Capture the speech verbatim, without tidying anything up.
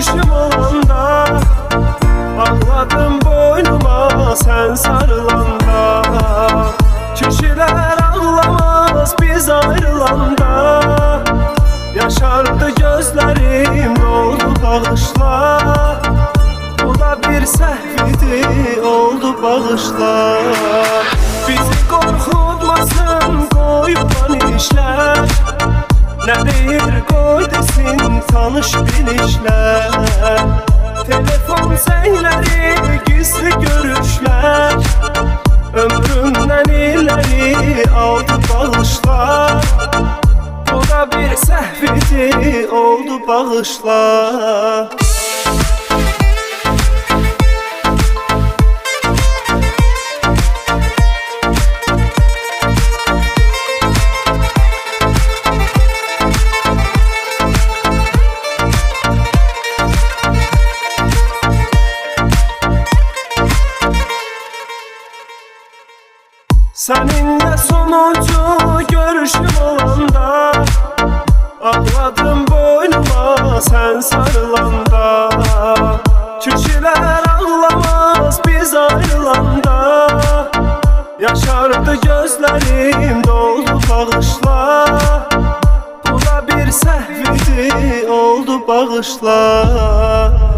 görüşüm olanda, ağladım boynuma sen sarılanda. Kişiler ağlamaz biz ayrılanda, yaşardı gözlerim doldu bağışla. Bu da bir səhvidi oldu bağışla. Bizi korkutmasın koyulan işler, ne deyir koy desin tanış bilişler. Telefon seyleri gizli görüşler, ömrümden ileri aldı bağışla. Bu da bir səhvidi oldu bağışla. Seninle sonuncu görüşüm olanda, ağladım boynuma sen sarılanda. Kişiler ağlamaz biz ayrılanda, yaşardı gözlerim doldu bağışla. Bu da bir səhvidi oldu bağışla.